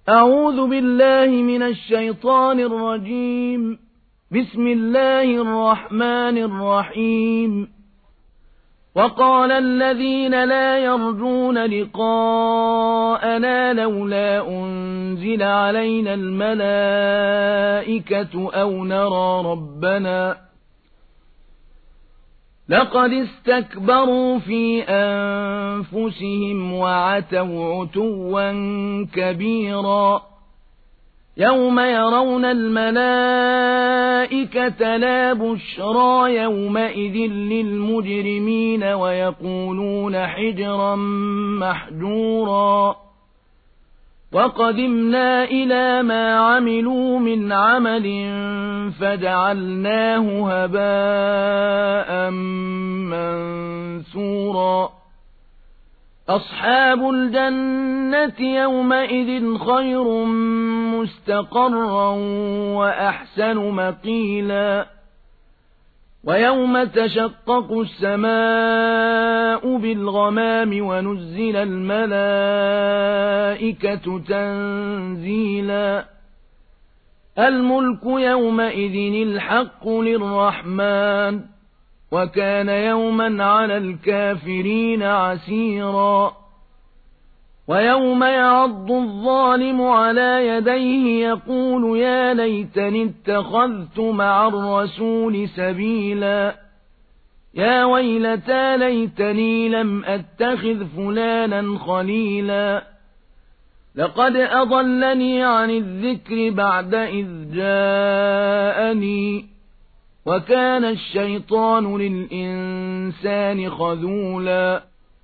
أعوذ بالله من الشيطان الرجيم. بسم الله الرحمن الرحيم. وقال الذين لا يرجون لقاءنا لولا أنزل علينا الملائكة أو نرى ربنا لقد استكبروا في أنفسهم وعتوا عتوا كبيرا يوم يرون الملائكة لا بشرى يومئذ للمجرمين ويقولون حجرا محجورا وقدمنا إلى ما عملوا من عمل فجعلناه هباء منثورا أصحاب الجنة يومئذ خير مستقرا وأحسن مقيلا ويوم تشقق السماء بالغمام ونزل الملائكة تنزيلا الملك يومئذ الحق للرحمن وكان يوما على الكافرين عسيرا ويوم يعض الظالم على يديه يقول يا ليتني اتخذت مع الرسول سبيلا يا ويلتى ليتني لم أتخذ فلانا خليلا لقد أضلني عن الذكر بعد إذ جاءني وكان الشيطان للإنسان خذولا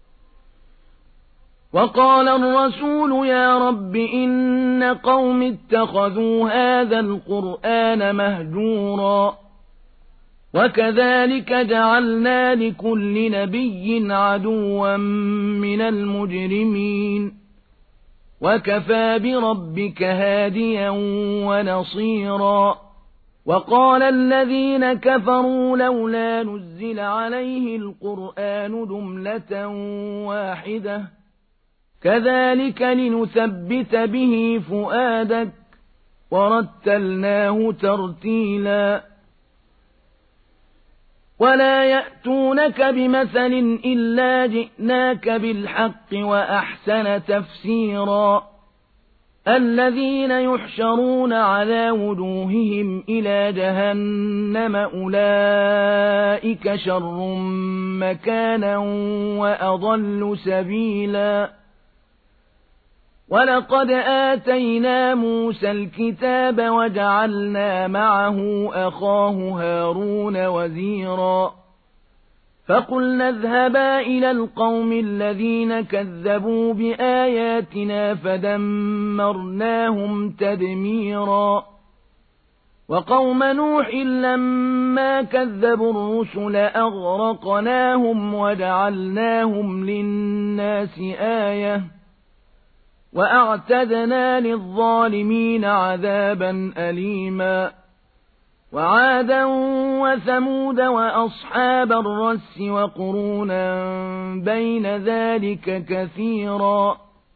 وقال الرسول يا رب إن قوم اتخذوا هذا القرآن مهجورا وكذلك جعلنا لكل نبي عدوا من المجرمين وكفى بربك هاديا ونصيرا وقال الذين كفروا لولا نزل عليه القرآن جملة واحدة كذلك لنثبت به فؤادك ورتلناه ترتيلا ولا يأتونك بمثل إلا جئناك بالحق وأحسن تفسيرا الذين يحشرون على وجوههم إلى جهنم أولئك شر مكانا وأضل سبيلا ولقد آتينا موسى الكتاب وجعلنا معه أخاه هارون وزيرا فقلنا اذهبا إلى القوم الذين كذبوا بآياتنا فدمرناهم تدميرا وقوم نوح لما كذبوا الرسل أغرقناهم وجعلناهم للناس آية وأعتدنا للظالمين عذابا أليما وعادا وثمود وأصحاب الرس وقرونا بين ذلك كثيرا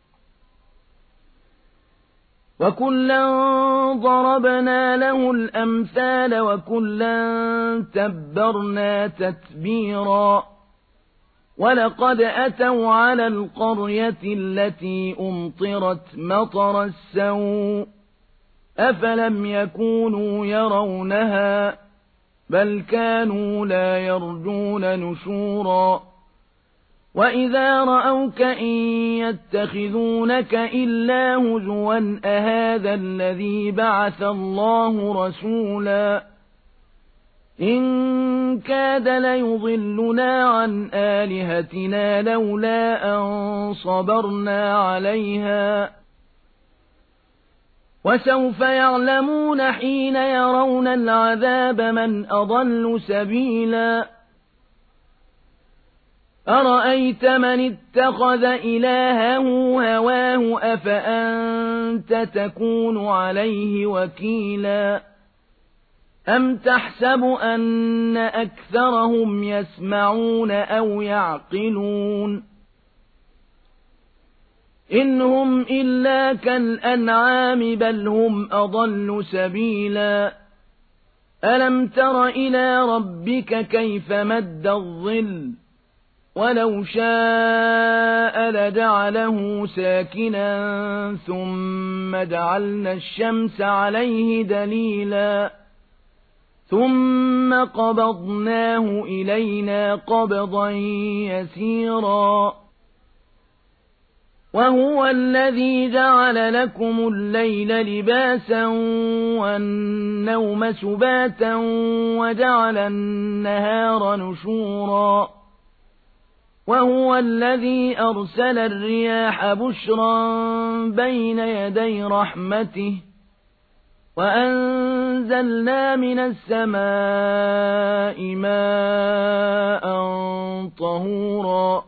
وكلا ضربنا له الأمثال وكلا تبرنا تتبيرا ولقد أتوا على القرية التي أمطرت مطر السوء أفلم يكونوا يرونها بل كانوا لا يرجون نشورا وإذا رأوك إن يتخذونك إلا هزوا أهذا الذي بعث الله رسولا إن كاد ليضلنا عن آلهتنا لولا أن صبرنا عليها وسوف يعلمون حين يرون العذاب من أضل سبيلا أرأيت من اتخذ إلهه هواه أفأنت تكون عليه وكيلا أم تحسب أن أكثرهم يسمعون أو يعقلون إن هم إلا كالأنعام بل هم أضل سبيلا ألم تر إلى ربك كيف مد الظل ولو شاء لجعله ساكنا ثم جعلنا الشمس عليه دليلا ثم قبضناه إلينا قبضا يسيرا وهو الذي جعل لكم الليل لباسا والنوم سباتا وجعل النهار نشورا وهو الذي أرسل الرياح بشرا بين يدي رحمته وأنزلنا من السماء ماء طهورا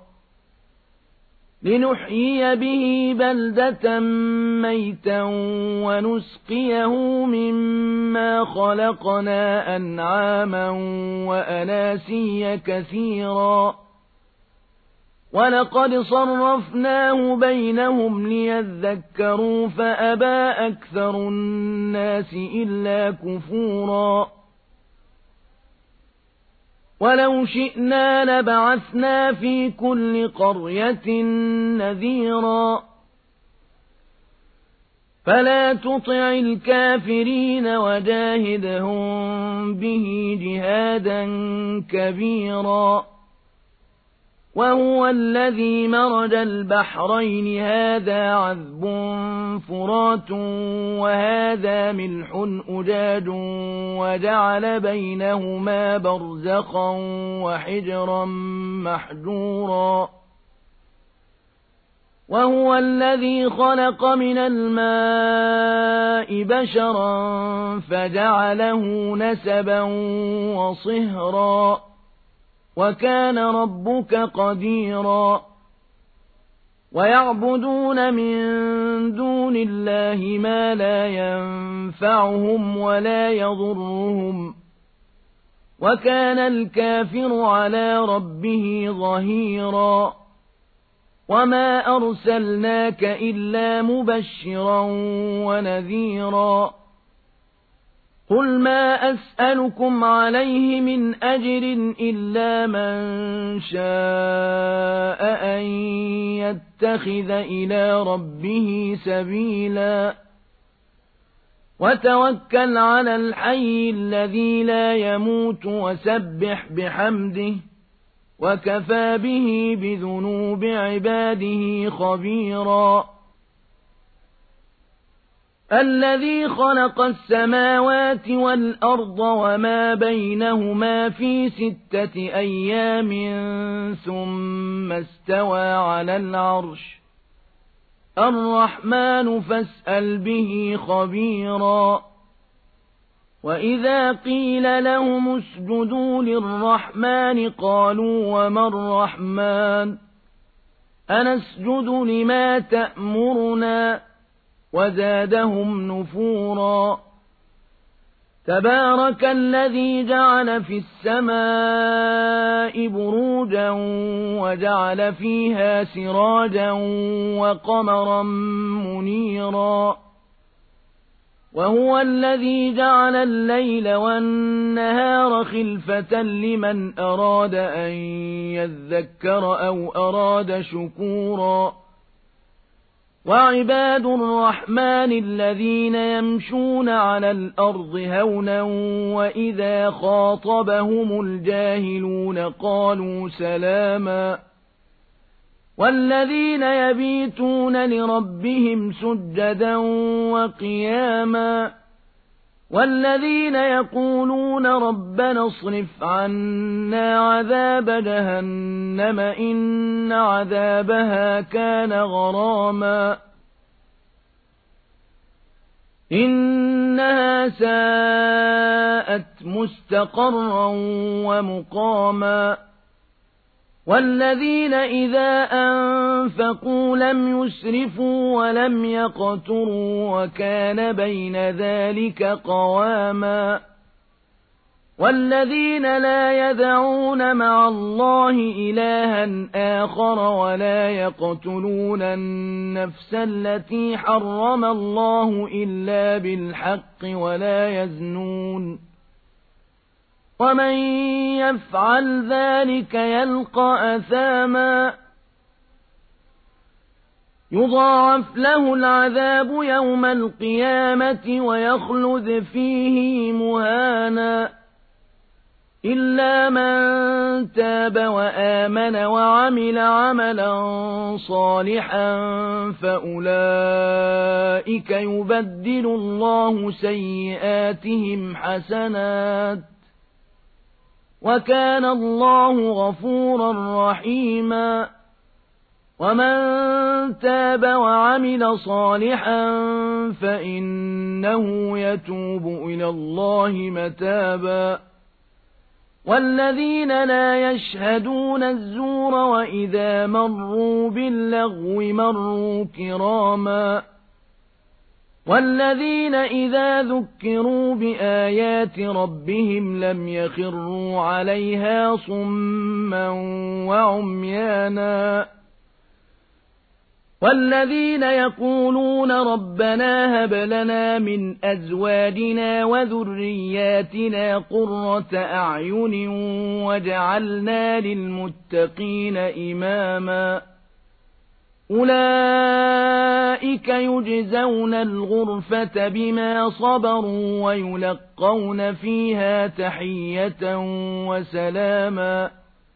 لنحيي به بلدة ميتا ونسقيه مما خلقنا أنعاما وأناسيا كثيرا ولقد صرفناه بينهم ليذكروا فأبى أكثر الناس إلا كفورا ولو شئنا لبعثنا في كل قرية نذيرا فلا تطع الكافرين وجاهدهم به جهادا كبيرا وهو الذي مرج البحرين هذا عذب فرات وهذا ملح أجاج وجعل بينهما برزخا وحجرا محجورا وهو الذي خلق من الماء بشرا فجعله نسبا وصهرا وكان ربك قديرا ويعبدون من دون الله ما لا ينفعهم ولا يضرهم وكان الكافر على ربه ظهيرا وما أرسلناك إلا مبشرا ونذيرا قل ما أسألكم عليه من أجر إلا من شاء أن يتخذ إلى ربه سبيلا وتوكل على الحي الذي لا يموت وسبح بحمده وكفى به بذنوب عباده خبيرا الذي خلق السماوات والأرض وما بينهما في 6 أيام ثم استوى على العرش الرحمن فاسأل به خبيرا وإذا قيل لهم اسجدوا للرحمن قالوا وما الرحمن أنسجد لما تأمرنا وزادهم نفورا تبارك الذي جعل في السماء بروجا وجعل فيها سراجا وقمرا منيرا وهو الذي جعل الليل والنهار خلفة لمن أراد أن يذكر أو أراد شكورا وعباد الرحمن الذين يمشون على الأرض هونا وإذا خاطبهم الجاهلون قالوا سلاما والذين يبيتون لربهم سجدا وقياما والذين يقولون ربنا اصرف عنا عذاب جهنم إن عذابها كان غراما إنها ساءت مستقرا ومقاما والذين إذا أنفقوا لم يسرفوا ولم يقتروا وكان بين ذلك قواما والذين لا يدعون مع الله إلها آخر ولا يقتلون النفس التي حرم الله إلا بالحق ولا يزنون ومن يفعل ذلك يلقى أثاما يضاعف له العذاب يوم القيامة ويخلد فيه مهانا إلا من تاب وآمن وعمل عملا صالحا فأولئك يبدل الله سيئاتهم حسنات وكان الله غفورا رحيما ومن تاب وعمل صالحا فإنه يتوب إلى الله متابا والذين لا يشهدون الزور وإذا مروا باللغو مروا كراما والذين إذا ذكروا بآيات ربهم لم يخروا عليها صما وعميانا والذين يقولون ربنا هب لنا من أزواجنا وذرياتنا قرة أعين واجعلنا للمتقين إماما أولئك يجزون الغرفة بما صبروا ويلقون فيها تحية وسلاما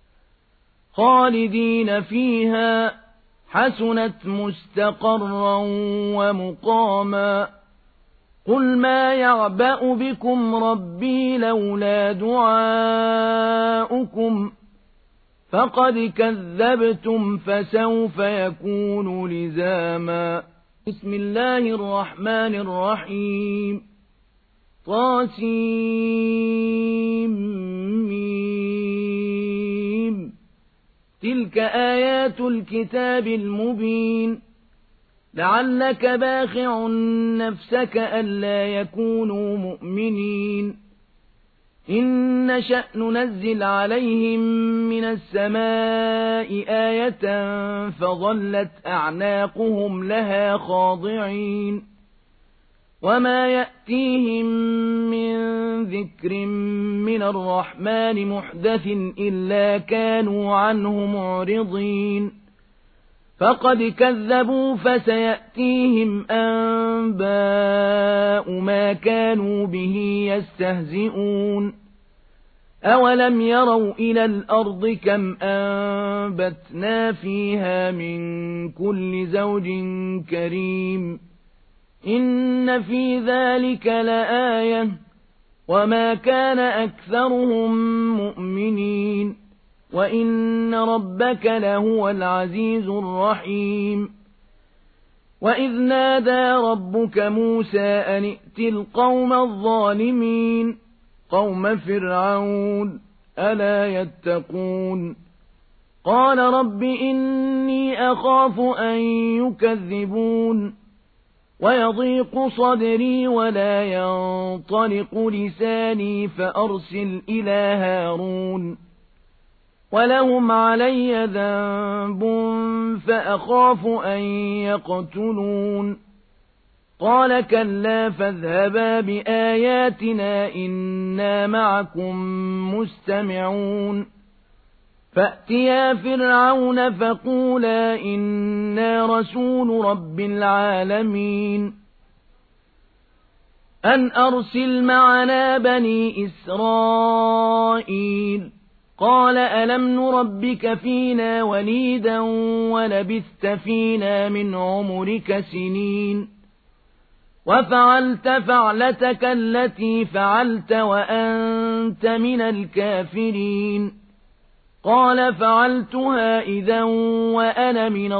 خالدين فيها حسنت مستقرا ومقاما قل ما يعبأ بكم ربي لولا دعاؤكم فقد كذبتم فسوف يكون لزاما بسم الله الرحمن الرحيم طاسيم تلك آيات الكتاب المبين لعلك باخع نفسك ألا يكونوا مؤمنين إن نشأ ننزل عليهم من السماء آية فظلت أعناقهم لها خاضعين وما يأتيهم من ذكر من الرحمن محدث إلا كانوا عنه معرضين فقد كذبوا فسيأتيهم أنباء ما كانوا به يستهزئون أولم يروا إلى الأرض كم أنبتنا فيها من كل زوج كريم إن في ذلك لآية وما كان أكثرهم مؤمنين وإن ربك لهو العزيز الرحيم وإذ نادى ربك موسى أن ائت القوم الظالمين قوم فرعون ألا يتقون قال رب إني أخاف أن يكذبون ويضيق صدري ولا ينطلق لساني فأرسل إلى هارون ولهم علي ذنب فأخاف أن يقتلون قال كلا فاذهبا بآياتنا إنا معكم مستمعون فأتيا فرعون فقولا إنا رسول رب العالمين أن أرسل معنا بني إسرائيل قال ألم نربك فينا وليدا ولبثت فينا من عمرك سنين وفعلت فعلتك التي فعلت وأنت من الكافرين قال فعلتها إذا وأنا من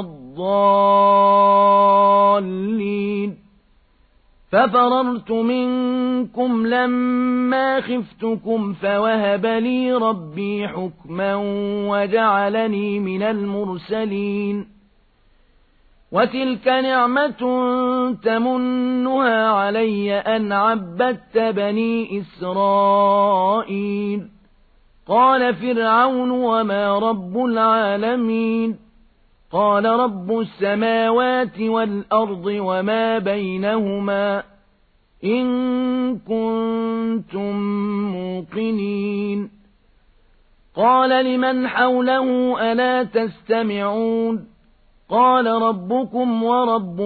الضالين ففررت منكم لما خفتكم فوهب لي ربي حكما وجعلني من المرسلين وتلك نعمة تمنها علي أن عبدت بني إسرائيل. قال فرعون وما رب العالمين؟ قال رب السماوات والأرض وما بينهما إن كنتم موقنين. قال لمن حوله ألا تستمعون؟ قال ربكم ورب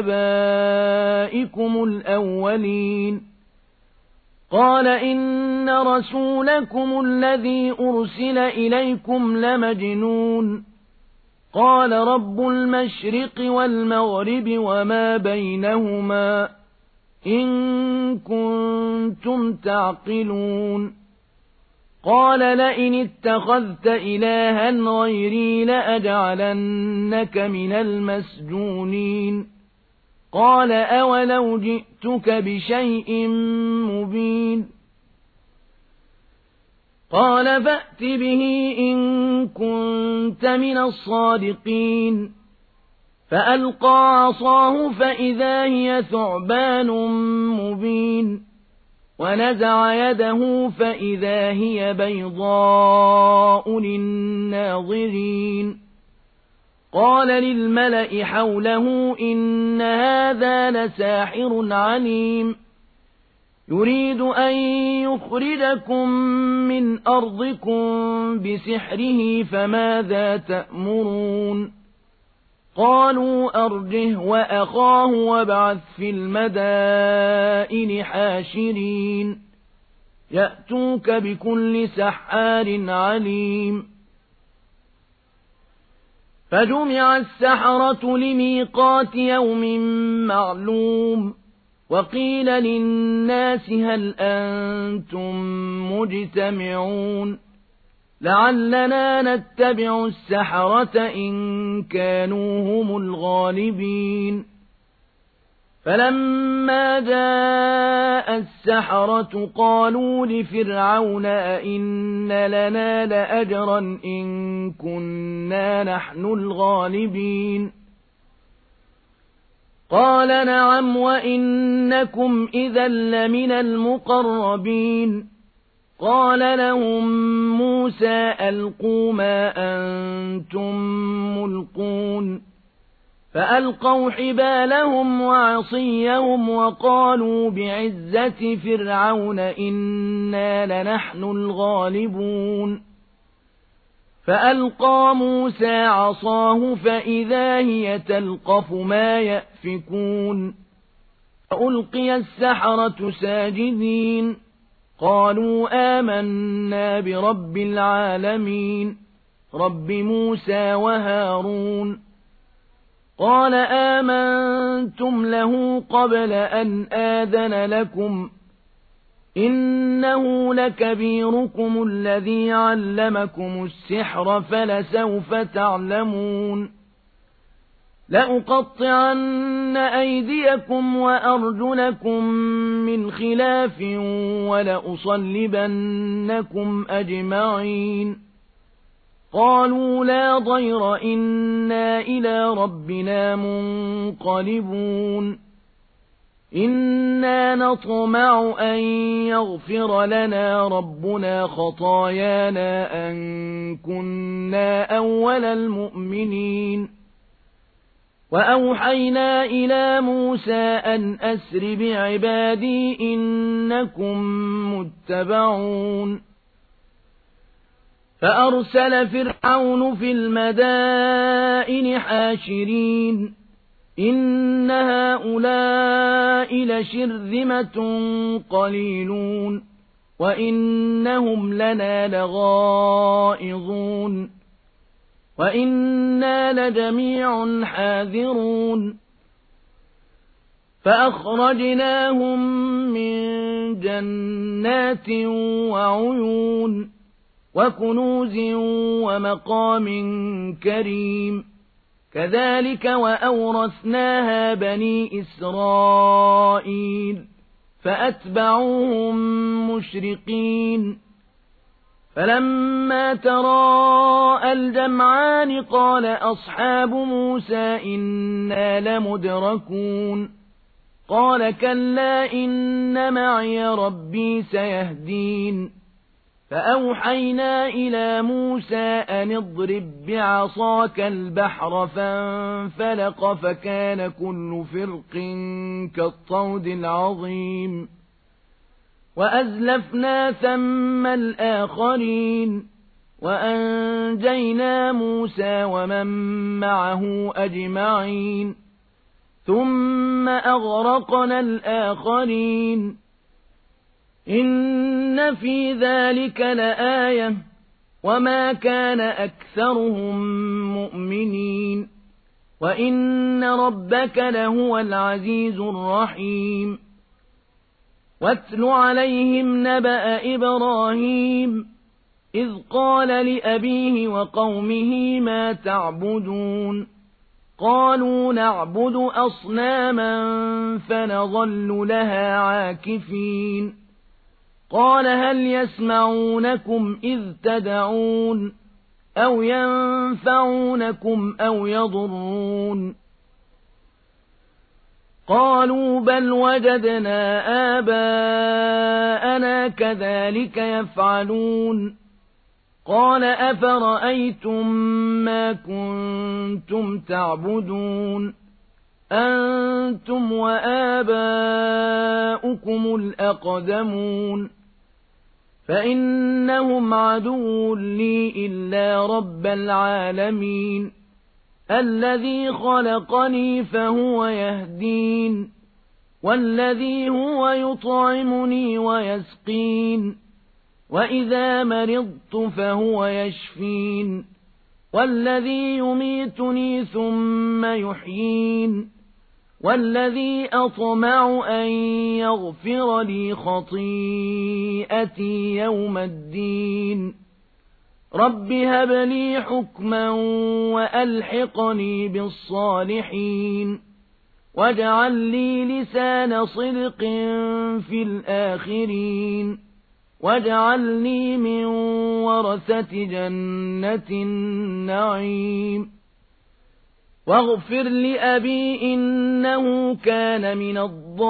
آبائكم الأولين. قال إن رسولكم الذي أرسل إليكم لمجنون. قال رب المشرق والمغرب وما بينهما إن كنتم تعقلون. قال لئن اتخذت إلها غيري لأجعلنك من المسجونين. قال أولو جئتك بشيء مبين؟ قال فأت به إن كنت من الصادقين. فألقى عصاه فإذا هي ثعبان مبين، ونزع يده فإذا هي بيضاء للناظرين. قال للملأ حوله إن هذا لساحر عليم، يريد أن يخرجكم من أرضكم بسحره فماذا تأمرون؟ قالوا أرجه وأخاه وابعث في المدائن حاشرين يأتوك بكل سحار عليم. فجمع السحرة لميقات يوم معلوم، وقيل للناس هل أنتم مجتمعون لعلنا نتبع السحرة إن كانوا هم الغالبين. فلما جاء السحرة قالوا لفرعون أئن لنا لأجرا إن كنا نحن الغالبين؟ قال نعم وإنكم إذا لمن المقربين. قال لهم موسى ألقوا ما أنتم ملقون. فألقوا حبالهم وعصيهم وقالوا بعزة فرعون إنا لنحن الغالبون. فألقى موسى عصاه فإذا هي تلقف ما يأفكون. فألقي السحرة ساجدين قالوا آمنا برب العالمين رب موسى وهارون. قال آمنتم له قبل أن آذن لكم إنه لكبيركم الذي علمكم السحر فلسوف تعلمون. لأقطعن أيديكم وأرجلكم من خلاف ولأصلبنكم أجمعين. قالوا لا ضير إنا إلى ربنا منقلبون. إنا نطمع أن يغفر لنا ربنا خطايانا أن كنا أول المؤمنين. وأوحينا إلى موسى أن أسر بعبادي إنكم متبعون. فأرسل فرعون في المدائن حاشرين إن هؤلاء لشرذمة قليلون وإنهم لنا لغائظون وإنا لجميع حاذرون. فأخرجناهم من جنات وعيون وكنوز ومقام كريم كذلك وأورثناها بني إسرائيل فأتبعوهم مشرقين. فلما تراءى الجمعان قال أصحاب موسى إنا لمدركون قال كلا إن معي ربي سيهدين فأوحينا إلى موسى أن اضرب بعصاك البحر فانفلق فكان كل فرق كالطود العظيم وأزلفنا ثم الآخرين وأنجينا موسى ومن معه أجمعين ثم أغرقنا الآخرين إن في ذلك لآية وما كان أكثرهم مؤمنين وإن ربك لهو العزيز الرحيم واتل عليهم نبأ إبراهيم إذ قال لأبيه وقومه ما تعبدون قالوا نعبد أصناما فنظل لها عاكفين قال هل يسمعونكم إذ تدعون أو ينفعونكم أو يضرون قالوا بل وجدنا آباءنا كذلك يفعلون قال أفرأيتم ما كنتم تعبدون أنتم وآباؤكم الأقدمون فإنهم عدو لي إلا رب العالمين الذي خلقني فهو يهدين والذي هو يطعمني ويسقين وإذا مرضت فهو يشفين والذي يميتني ثم يحيين والذي أطمع أن يغفر لي خطيئتي يوم الدين رب هب لي حكما وألحقني بالصالحين واجعل لي لسان صدق في الآخرين واجعلني من ورثة جنة النعيم واغفر لأبي إنه كان من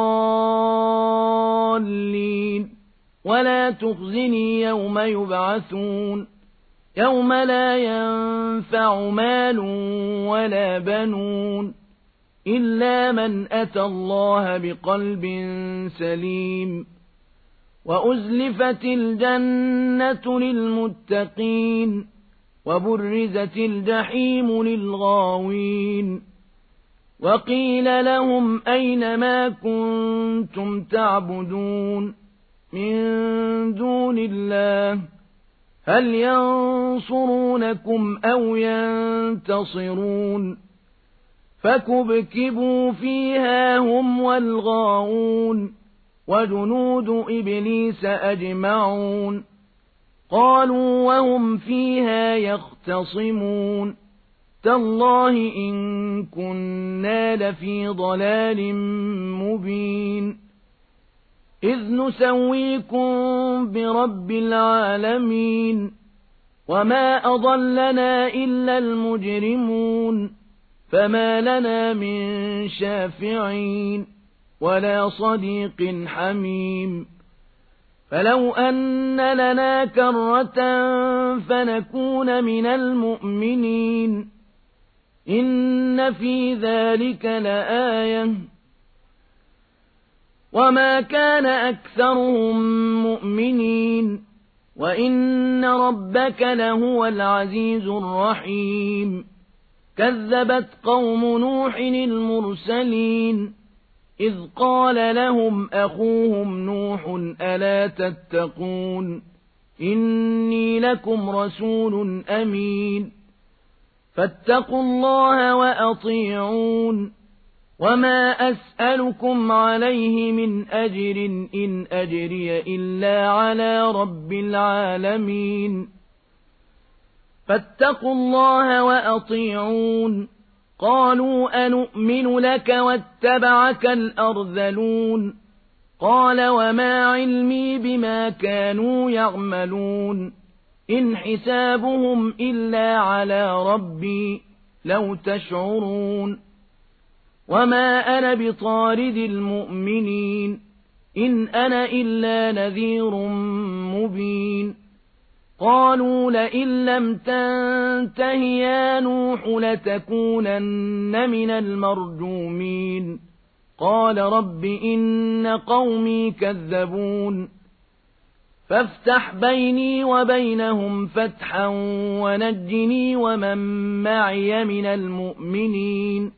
الضالين ولا تخزني يوم يبعثون يوم لا ينفع مال ولا بنون إلا من أتى الله بقلب سليم وأزلفت الجنة للمتقين وبرزت الجحيم للغاوين وقيل لهم أين ما كنتم تعبدون من دون الله هل ينصرونكم أو ينتصرون فكبكبوا فيها هم والغاوون وجنود إبليس أجمعون قالوا وهم فيها يختصمون تالله إن كنا لفي ضلال مبين إذ نسويكم برب العالمين وما أضلنا إلا المجرمون فما لنا من شافعين ولا صديق حميم فلو أن لنا كرة فنكون من المؤمنين إن في ذلك لآية وما كان أكثرهم مؤمنين وإن ربك لهو العزيز الرحيم كذبت قوم نوح المرسلين إذ قال لهم أخوهم نوح ألا تتقون إني لكم رسول أمين فاتقوا الله وأطيعون وما أسألكم عليه من أجر إن أجري إلا على رب العالمين فاتقوا الله وأطيعون قالوا أنؤمن لك واتبعك الأرذلون قال وما علمي بما كانوا يعملون إن حسابهم إلا على ربي لو تشعرون وما أنا بطارد المؤمنين إن أنا إلا نذير مبين قالوا لئن لم تنته يا نوح لتكونن من المرجومين قال رب إن قومي كذبون فافتح بيني وبينهم فتحا ونجني ومن معي من المؤمنين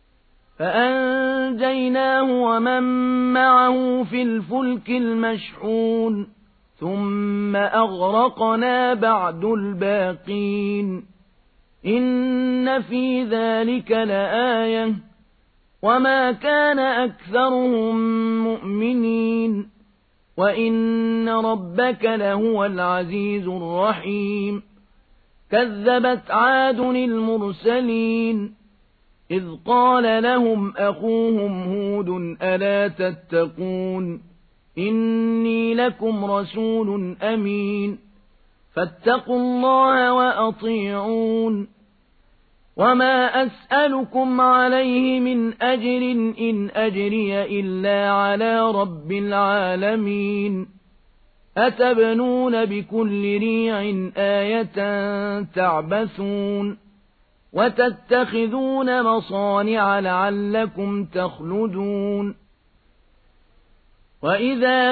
فأنجيناه ومن معه في الفلك المشحون ثم أغرقنا بعد الباقين إن في ذلك لآية وما كان أكثرهم مؤمنين وإن ربك لهو العزيز الرحيم كذبت عاد المرسلين إذ قال لهم أخوهم هود ألا تتقون إني لكم رسول أمين فاتقوا الله وأطيعون وما أسألكم عليه من أجر إن أجري إلا على رب العالمين أتبنون بكل ريع آية تعبثون وتتخذون مصانع لعلكم تخلدون وإذا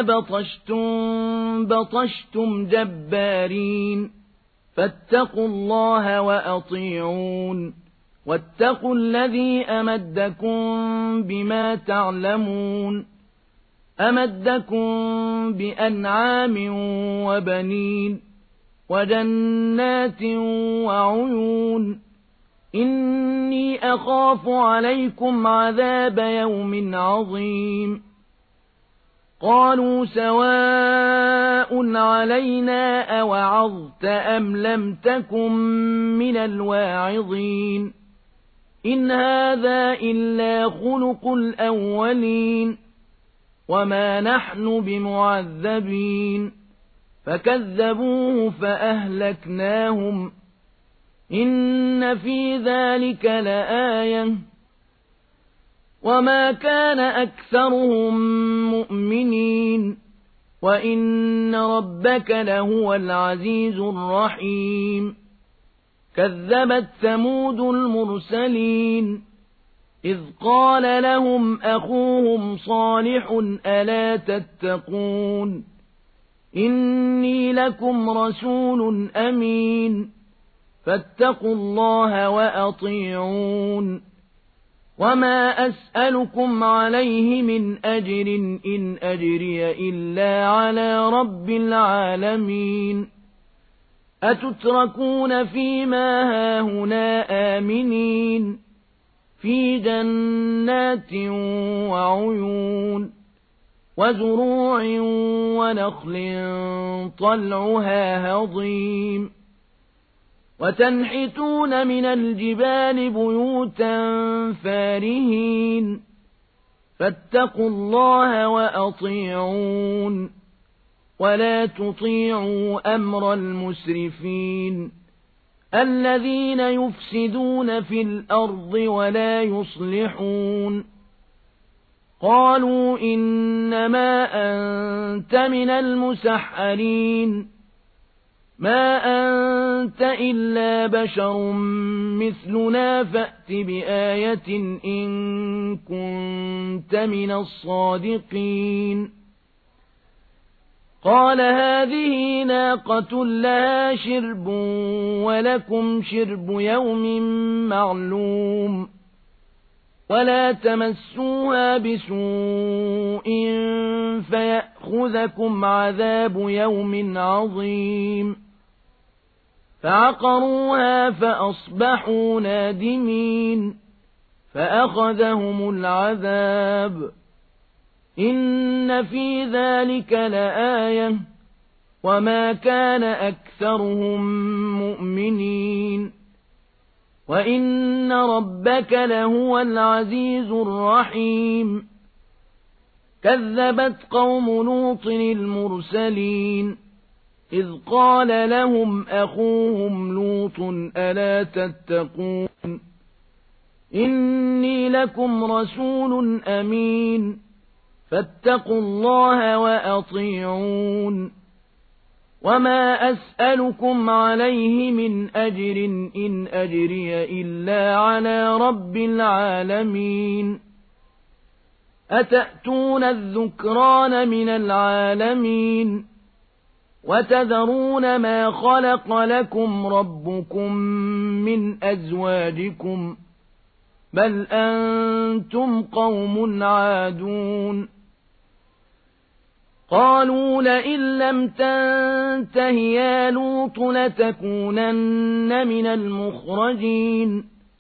بطشتم جبارين فاتقوا الله وأطيعون واتقوا الذي أمدكم بما تعلمون أمدكم بأنعام وبنين وجنات وعيون إني أخاف عليكم عذاب يوم عظيم قالوا سواء علينا أوعظت أم لم تكن من الواعظين إن هذا إلا خلق الأولين وما نحن بمعذبين فكذبوه فأهلكناهم إن في ذلك لآية وما كان أكثرهم مؤمنين وإن ربك لهو العزيز الرحيم كذبت ثمود المرسلين إذ قال لهم أخوهم صالح ألا تتقون إني لكم رسول أمين فاتقوا الله وأطيعون وما أسألكم عليه من أجر إن أجري إلا على رب العالمين أتتركون فيما هاهنا آمنين في جنات وعيون وزروع ونخل طلعها هضيم وتنحتون من الجبال بيوتا فارهين فاتقوا الله وأطيعون ولا تطيعوا أمر المسرفين الذين يفسدون في الأرض ولا يصلحون قالوا إنما أنت من المسحرين ما أنت إلا بشر مثلنا فأت بآية إن كنت من الصادقين قال هذه ناقة لها شرب ولكم شرب يوم معلوم ولا تمسوها بسوء فيأخذكم عذاب يوم عظيم فعقروها فأصبحوا نادمين فأخذهم العذاب إن في ذلك لآية وما كان أكثرهم مؤمنين وإن ربك لهو العزيز الرحيم كذبت قوم لوط المرسلين إذ قال لهم أخوهم لوط ألا تتقون إني لكم رسول أمين فاتقوا الله وأطيعون وما أسألكم عليه من أجر إن أجري إلا على رب العالمين أتأتون الذكران من العالمين وتذرون ما خلق لكم ربكم من أزواجكم بل أنتم قوم عادون قالوا لئن لم تنته يا لوط لتكونن من المخرجين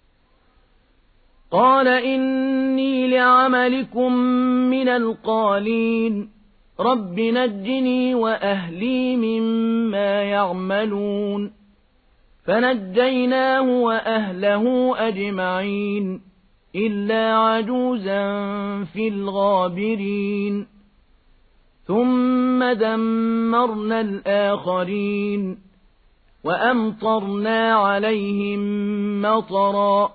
قال إني لعملكم من القالين رب نجني وأهلي مما يعملون فنجيناه وأهله أجمعين إلا عجوزا في الغابرين ثم دمرنا الآخرين وأمطرنا عليهم مطرا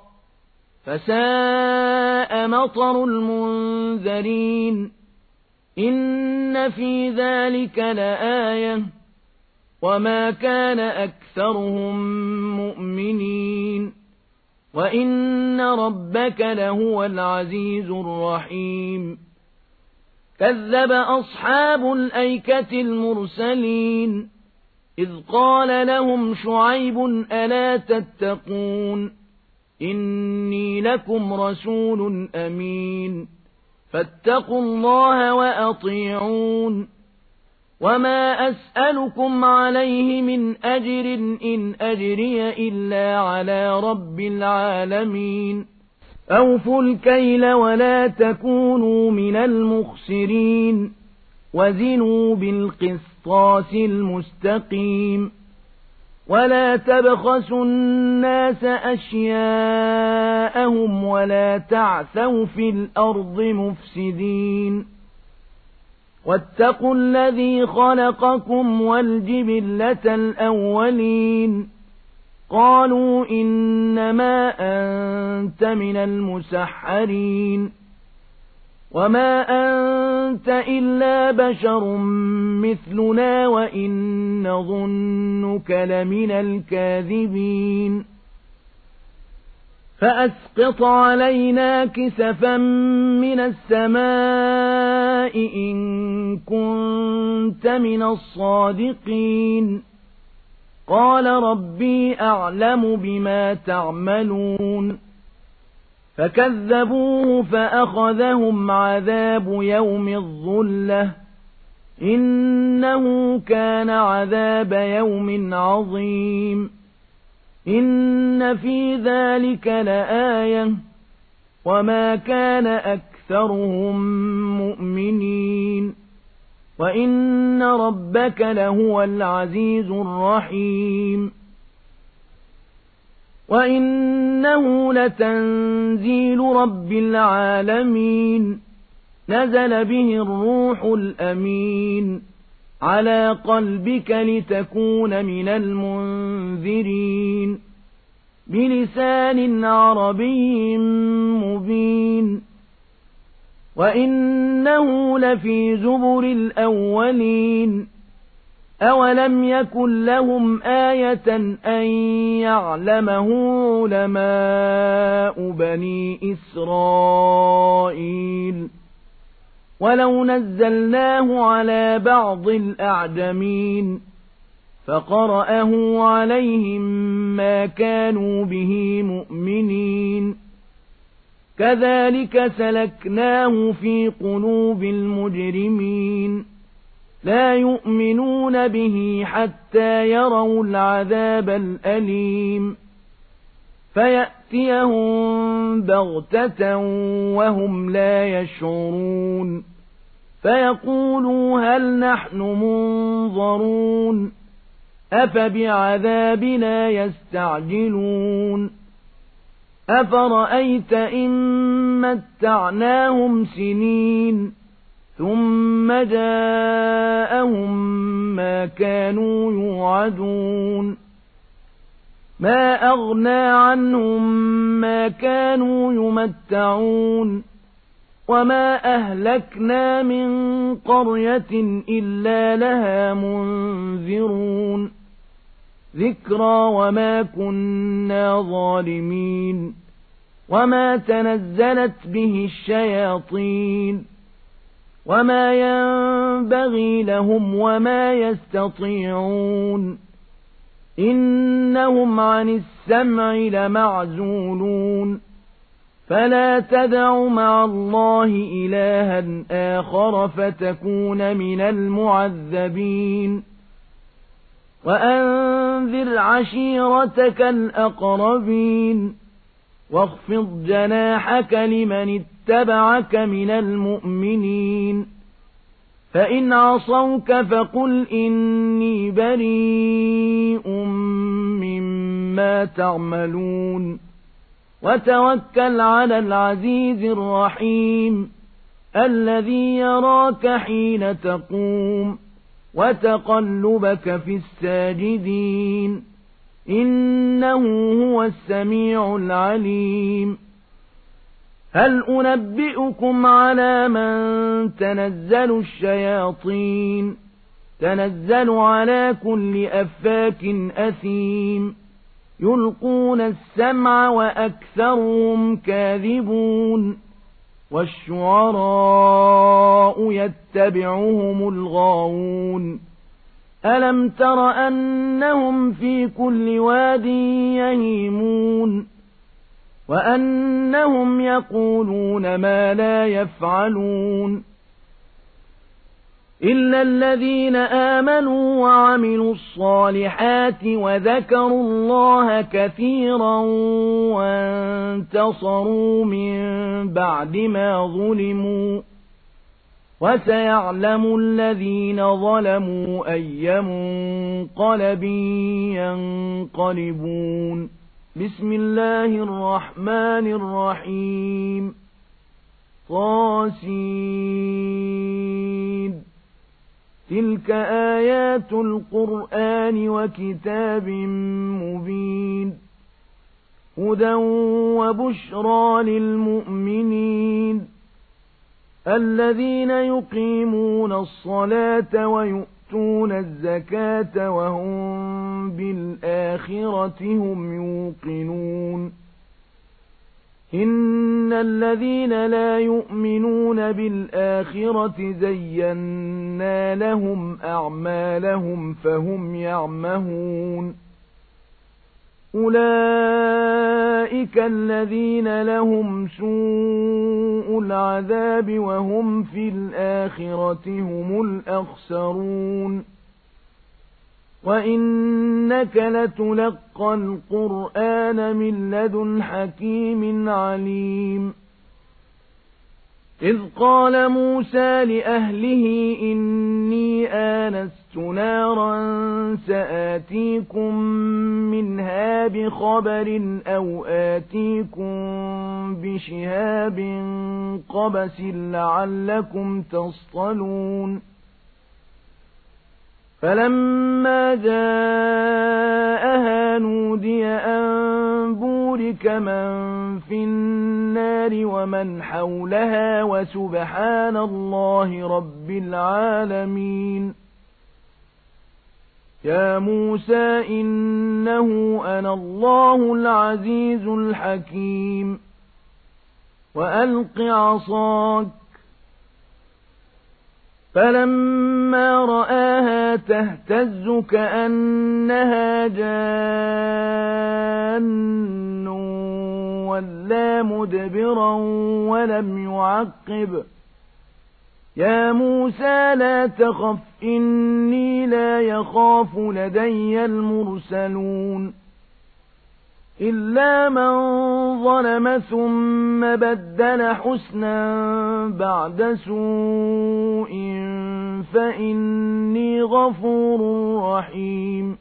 فساء مطر المنذرين إن في ذلك لآية وما كان أكثرهم مؤمنين وإن ربك لهو العزيز الرحيم كذب أصحاب الأيكة المرسلين إذ قال لهم شعيب ألا تتقون إني لكم رسول أمين فاتقوا الله وأطيعون وما أسألكم عليه من أجر إن أجري إلا على رب العالمين أوفوا الكيل ولا تكونوا من المخسرين وزنوا بالقسطاس المستقيم ولا تبخسوا الناس أشياءهم ولا تعثوا في الأرض مفسدين واتقوا الذي خلقكم والجبلة الأولين قالوا إنما أنت من المسحرين وما أنت إلا بشر مثلنا وإن نظنك لمن الكاذبين فأسقط علينا كسفا من السماء إن كنت من الصادقين قال ربي أعلم بما تعملون فكذبوه فأخذهم عذاب يوم الظلة إنه كان عذاب يوم عظيم إن في ذلك لآية وما كان أكثرهم مؤمنين وإن ربك لهو العزيز الرحيم وإنه لتنزيل رب العالمين نزل به الروح الأمين على قلبك لتكون من المنذرين بلسان عربي مبين وإنه لفي زبر الأولين أولم يكن لهم آية أن يعلمه علماء بني إسرائيل ولو نزلناه على بعض الأعجمين فقرأه عليهم ما كانوا به مؤمنين كذلك سلكناه في قلوب المجرمين لا يؤمنون به حتى يروا العذاب الأليم فيأتيهم بغتة وهم لا يشعرون فيقولوا هل نحن منظرون أفبعذابنا يستعجلون أفرأيت إن متعناهم سنين ثم جاءهم ما كانوا يوعدون ما أغنى عنهم ما كانوا يمتعون وما أهلكنا من قرية إلا لها منذرون ذكرى وما كنا ظالمين وما تنزلت به الشياطين وما ينبغي لهم وما يستطيعون إنهم عن السمع لمعزولون فلا تدع مع الله إلها آخر فتكون من المعذبين وأنذر عشيرتك الأقربين واخفض جناحك لمن اتبعك من المؤمنين فإن عصوك فقل إني بريء مما تعملون وتوكل على العزيز الرحيم الذي يراك حين تقوم وتقلبك في الساجدين إنه هو السميع العليم هل أنبئكم على من تنزل الشياطين تنزل على كل أفاك أثيم يلقون السمع وأكثرهم كاذبون والشعراء يتبعهم الغاوون ألم تر أنهم في كل واد يهيمون وأنهم يقولون ما لا يفعلون إلا الذين آمنوا وعملوا الصالحات وذكروا الله كثيرا وانتصروا من بعد ما ظلموا وسيعلم الذين ظلموا أي منقلب ينقلبون بسم الله الرحمن الرحيم طاسين تلك آيات القرآن وكتاب مبين هدى وبشرى للمؤمنين الذين يقيمون الصلاة ويؤتون الزكاة وهم بالآخرة هم يوقنون إن الذين لا يؤمنون بالآخرة زينا لهم أعمالهم فهم يعمهون أولئك الذين لهم سوء العذاب وهم في الآخرة هم الأخسرون وإنك لتلقى القرآن من لدن حكيم عليم إذ قال موسى لأهله إني آنست نارا سآتيكم منها بخبر أو آتيكم بشهاب قبس لعلكم تصطلون فلما جاءها نودي أن بورك من في النار ومن حولها وسبحان الله رب العالمين يا موسى إنه أنا الله العزيز الحكيم وألق عصاك فلما رآها تهتز كأنها جان ولا مدبرا ولم يعقب يا موسى لا تخف إني لا يخاف لدي المرسلون إلا من ظلم ثم بدل حسنا بعد سوء فإني غفور رحيم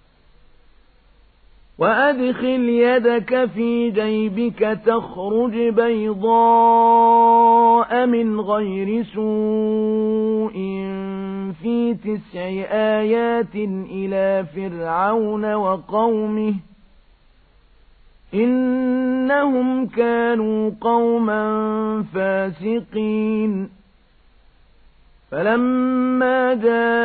وأدخل يدك في جيبك تخرج بيضاء من غير سوء في 9 آيات إلى فرعون وقومه إنهم كانوا قوما فاسقين فلما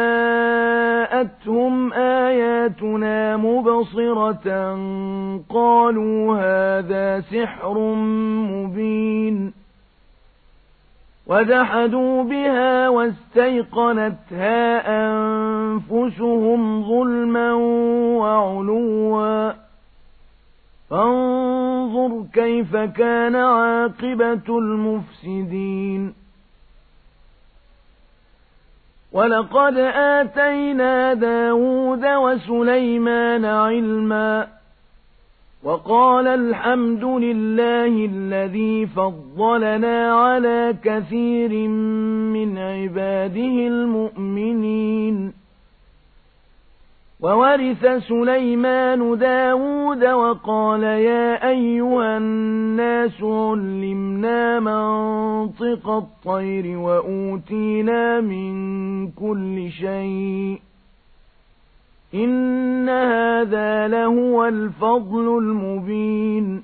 جاءتهم آياتنا مبصرة قالوا هذا سحر مبين وجحدوا بها واستيقنتها أنفسهم ظلما وعلوا فانظر كيف كان عاقبة المفسدين ولقد آتينا داود وسليمان علما وقال الحمد لله الذي فضلنا على كثير من عباده المؤمنين وورث سليمان داود وقال يا أيها الناس علمنا منطق الطير وأوتينا من كل شيء إن هذا لهو الفضل المبين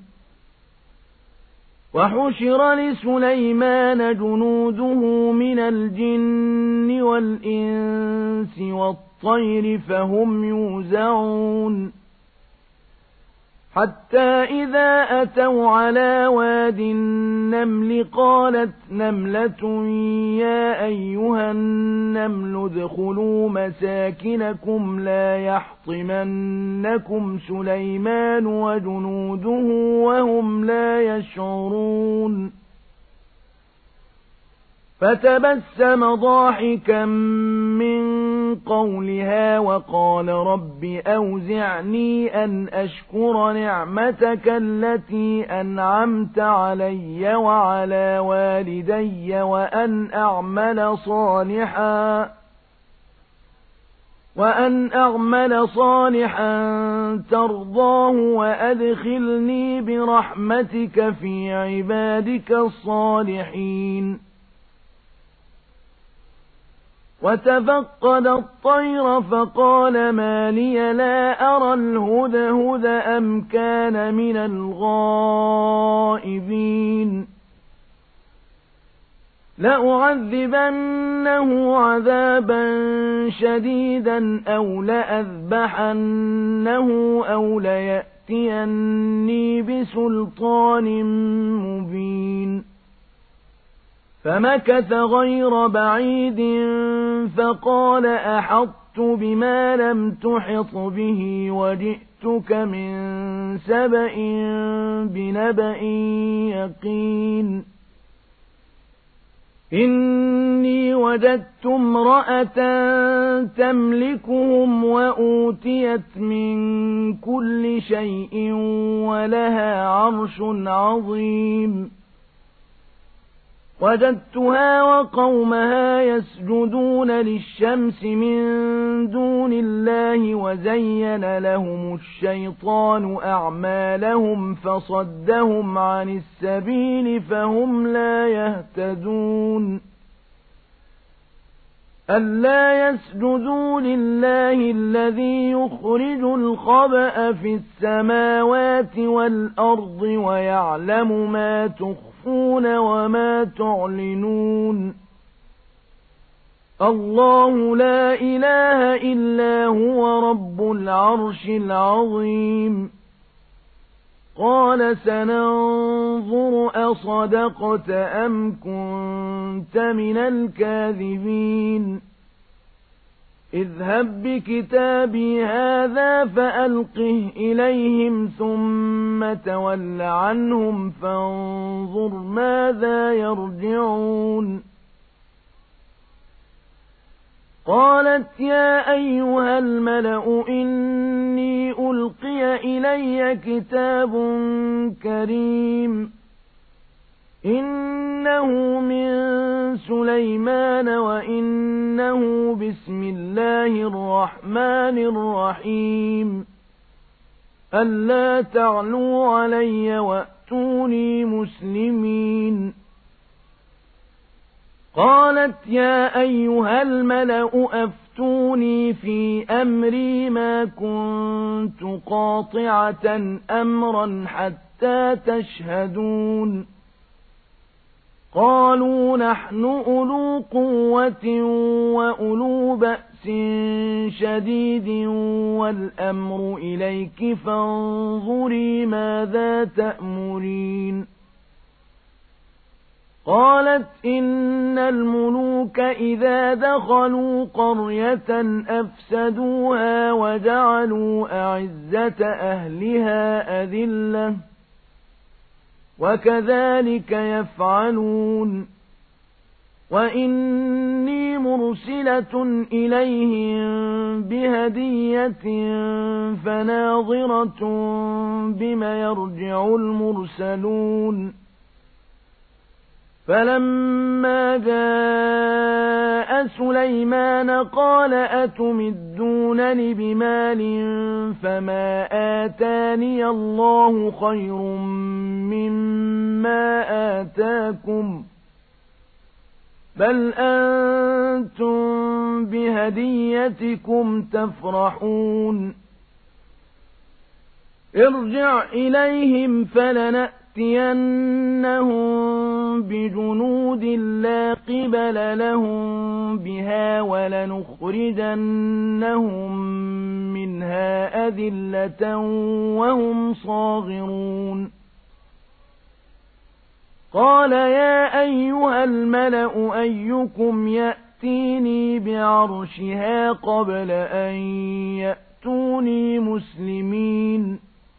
وحشر لسليمان جنوده من الجن والإنس والطير فهم يوزعون حتى إذا أتوا على واد النمل قالت نملة يا أيها النمل ادخلوا مساكنكم لا يحطمنكم سليمان وجنوده وهم لا يشعرون فتبسم ضاحكا من قولها وقال رب أوزعني أن أشكر نعمتك التي أنعمت علي وعلى والدي وأن أعمل صالحا ترضاه وأدخلني برحمتك في عبادك الصالحين وتفقد الطير فقال ما لي لا أرى الهدهد أم كان من الغائبين لأعذبنه عذابا شديدا أو لأذبحنه أو ليأتيني بسلطان مبين فمكث غير بعيد فقال أحطت بما لم تحط به وجئتك من سبأ بنبأ يقين إني وجدت امرأة تملكهم وأوتيت من كل شيء ولها عرش عظيم وجدتها وقومها يسجدون للشمس من دون الله وزين لهم الشيطان أعمالهم فصدهم عن السبيل فهم لا يهتدون ألا يسجدوا لله الذي يخرج الخبأ في السماوات والأرض ويعلم ما تخفون وما تعلنون الله لا إله إلا هو رب العرش العظيم قال سننظر أصدقت أم كنت من الكاذبين اذهب بكتابي هذا فألقه إليهم ثم تول عنهم فانظر ماذا يرجعون قالت يا أيها الملأ إني ألقي إلي كتاب كريم إنه من سليمان وإنه بسم الله الرحمن الرحيم ألا تعلوا علي وأتوني مسلمين قالت يا أيها الملأ أفتوني في أمري ما كنت قاطعة أمرا حتى تشهدون قالوا نحن أولو قوة وأولو بأس شديد والأمر إليك فانظري ماذا تأمرين قالت إن الملوك إذا دخلوا قرية أفسدوها وجعلوا أعزة أهلها أذلة وكذلك يفعلون وإني مرسلة إليهم بهدية فناظرة بما يرجع المرسلون فلما جاء سليمان قال أتمدونني بمال فما آتاني الله خير مما آتاكم بل أنتم بهديتكم تفرحون ارجع إليهم فلنأتينهم بجنود لا قبل لهم بها ولنخرجنهم منها أذلة وهم صاغرون قال يا أيها الملأ أيكم يأتيني بعرشها قبل أن يأتوني مسلمين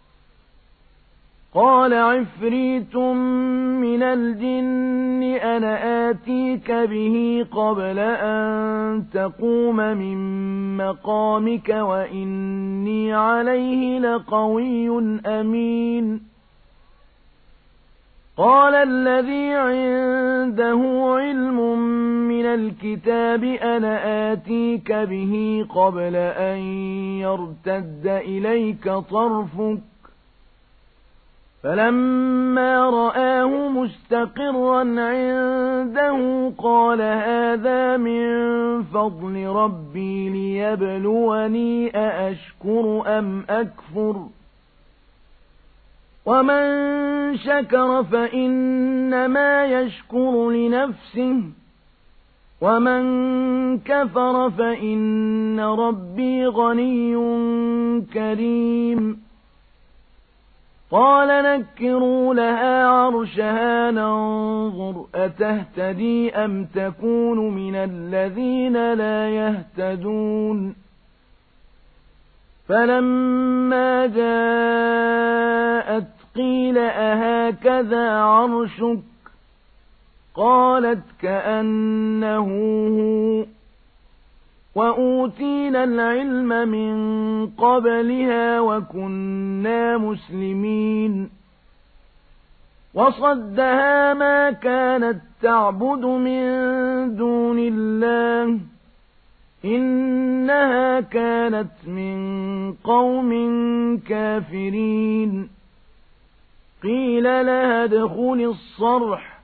قال عفريت من الجن أنا آتيك به قبل أن تقوم من مقامك وإني عليه لقوي أمين قال الذي عنده علم من الكتاب أنا آتيك به قبل أن يرتد إليك طرفك فلما رآه مستقرا عنده قال هذا من فضل ربي ليبلوني أأشكر أم أكفر ومن شكر فإنما يشكر لنفسه ومن كفر فإن ربي غني كريم قال نكروا لها عرشها ننظر أتهتدي أم تكون من الذين لا يهتدون فلما جاءت قيل أهكذا عرشك قالت كأنه هو وأوتينا العلم من قبلها وكنا مسلمين وصدها ما كانت تعبد من دون الله إنها كانت من قوم كافرين قيل لها ادخل الصرح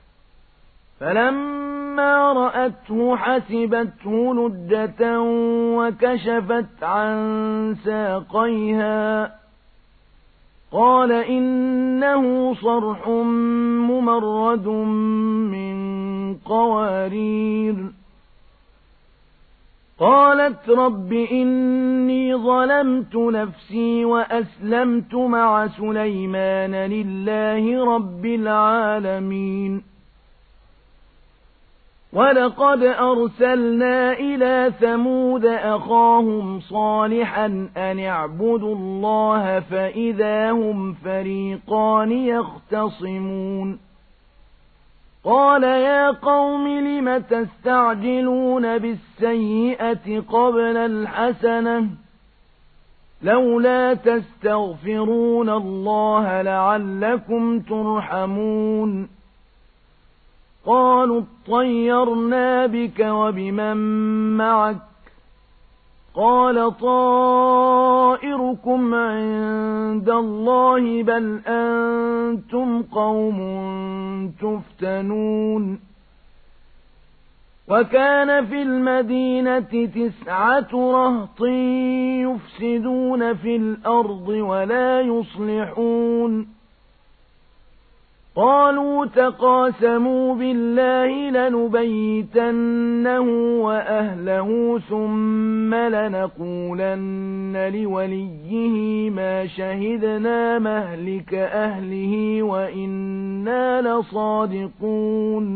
فلما رأته حسبته لجة وكشفت عن ساقيها قال إنه صرح ممرد من قوارير قالت رب إني ظلمت نفسي وأسلمت مع سليمان لله رب العالمين ولقد أرسلنا إلى ثمود أخاهم صالحا أن اعبدوا الله فإذا هم فريقان يختصمون قال يا قوم لم تستعجلون بالسيئة قبل الحسنة لولا تستغفرون الله لعلكم ترحمون قالوا اطيرنا بك وبمن معك قال طائركم عند الله بل أنتم قوم تفتنون وكان في المدينة 9 رهط يفسدون في الأرض ولا يصلحون قالوا تقاسموا بالله لنبيتنه وأهله ثم لنقولن لوليه ما شهدنا مهلك أهله وإنا لصادقون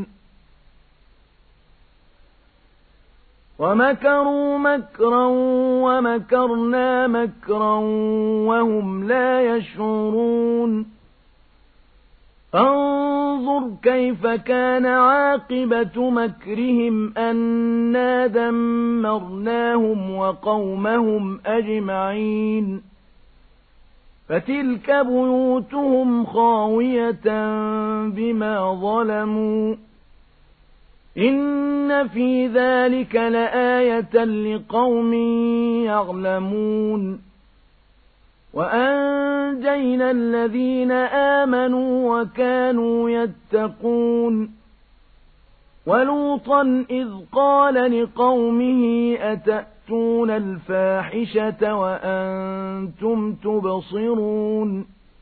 ومكروا مكرا ومكرنا مكرا وهم لا يشعرون انظر كيف كان عاقبة مكرهم أنا دمرناهم وقومهم أجمعين فتلك بيوتهم خاوية بما ظلموا إن في ذلك لآية لقوم يعلمون وأنجينا الذين آمنوا وكانوا يتقون ولوطا إذ قال لقومه أتأتون الفاحشة وأنتم تبصرون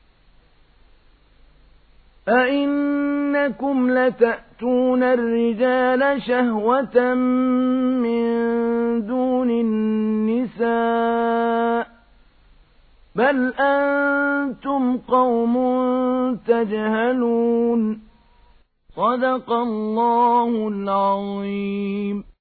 أئنكم لتأتون الرجال شهوة من دون النساء بل أنتم قوم تجهلون صدق الله العظيم.